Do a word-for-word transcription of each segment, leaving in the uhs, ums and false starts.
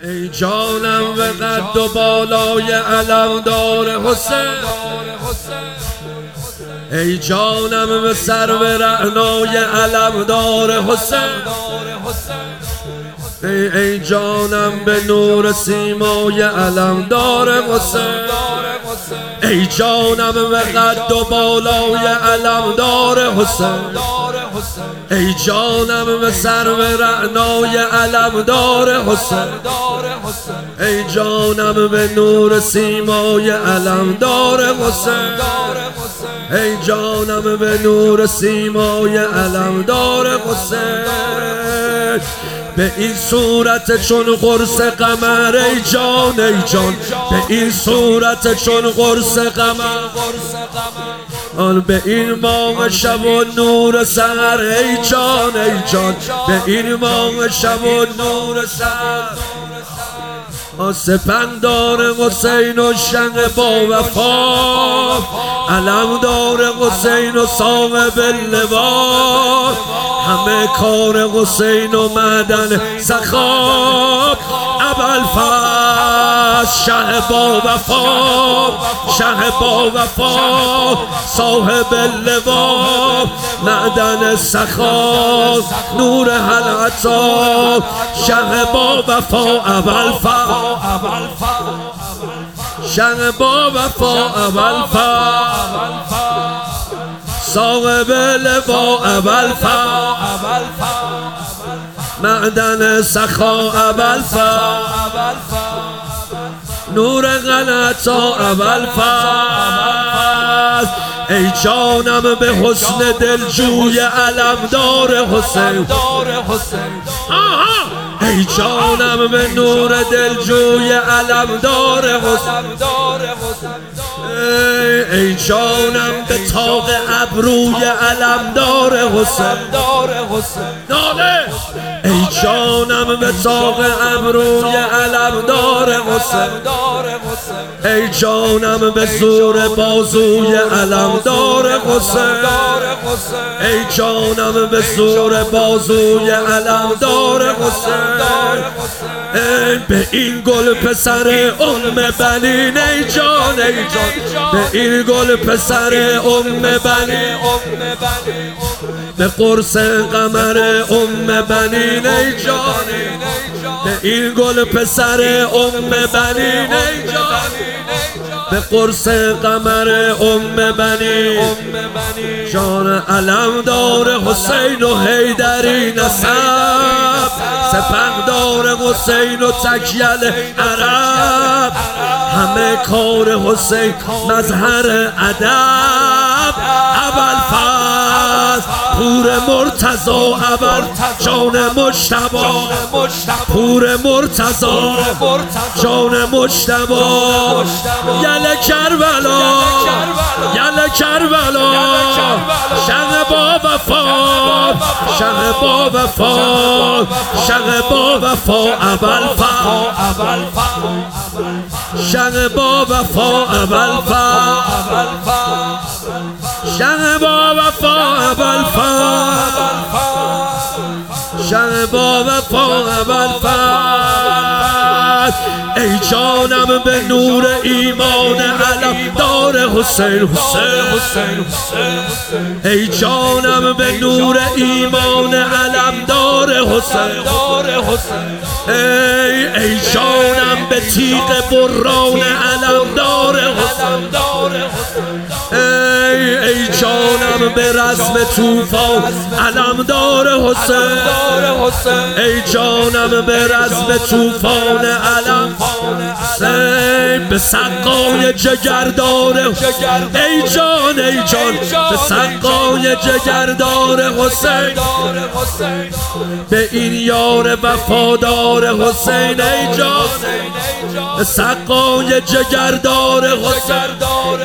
ای جانم به قد و بالای علمدار حسین، ای جانم به سرو رعنای علمدار حسین، ای, ای جانم به نور سیمای علمدار حسین، ای جانم به قد و بالای علمدار حسین، ای جانم به سرو رعنای علمدار حسین، ای جانم به نور سیمای علمدار حسین، ای جانم به نور سیمای علمدار حسین. به این صورت چون قرص قمر ای جان ای جان، به این صورت چون قرص قمر، آن به این ماه شب و نور سحر ای جان ای جان، به این ماه شب و نور سحر. سپندار حسین و شنق با وفا، علمدار حسین و صاحب لوا، همه کار حسین و معدن سخا. ابوالفضل شه با وفا، شه با وفا، صاحب لوا، معدن سخا، نور حلعتا، شه با وفا. ابوالفضل شه با وفا، ابوالفضل صاحب لوا، ابوالفضل معدن سخا، ابوالفضل نور غلطا، ابوالفضل. ای جانم به حسن دلجوی علمدار حسین، ای جانم به نور دلجوی علمدار حسین، ای, ای جانم به طاق ابروی علمدار حسین، ای جانم به طاق ابروی علمدار حسین، ای جانم به زور بازوی علمدار حسین، ای جانم به زور بازوی علمدار حسین. ای به این گل پسر ام بنین ای جان ای جان، به این گل پسر ام بنین، به قرص قمر ام بنین ای جان، به این گل پسر ام بنین ای جان، به قرص قمر ام بنین. جان علمدار حسین و حیدری نسب، سپهدار حسین و تکیل عرب، همه کار حسین مظهر ادب. ابوالفضل پور مرتضی، ابر جان مجتبی، پور مرتضی جان مجتبی. یل کربلا یل کربلا، شق با وفا، شق با وفا، شق با وفا. ابوالفضل شق با وفا، ابوالفضل شق با وفا، ابوالفضل شق با وفا، ابوالفضل. ای جانم به نور ایمان علمدار حسین، حسین ای جانم به نور ایمان علمدار حسین، ای ای جانم به تیغ بران علمدار حسین، ای ای جانم به رزم طوفان علمدار حسین، ای جانم به رزم طوفان علم، ای به سقای جگردار، ای جان ای جان، به سقای جگردار حسین، به این یار وفادار حسین ای جان، به سقای جگردار حسین،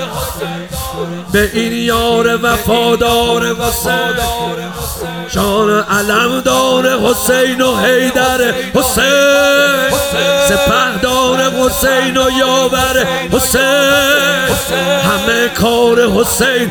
به این یار وفادار حسین. جان علمدار حسین و حیدر حسین، سپهدار حسین و یاور حسین، همه کار حسین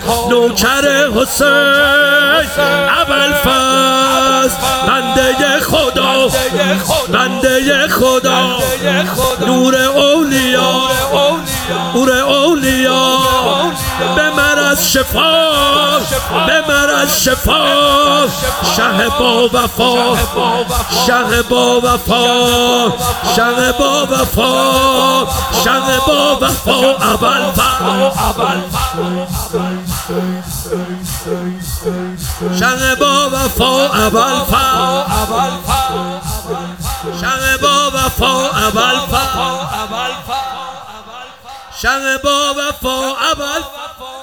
نوکر حسین. ابوالفضل بنده خدا، بنده خدا نور اولیا نور اولیا بمر از شفا بمر از شفا شه با وفا شه با وفا شه با وفا شه با وفا ابوالفضل شه با وفا ابوالفضل شه با وفا ابوالفضل شه با وفا ابوالفضل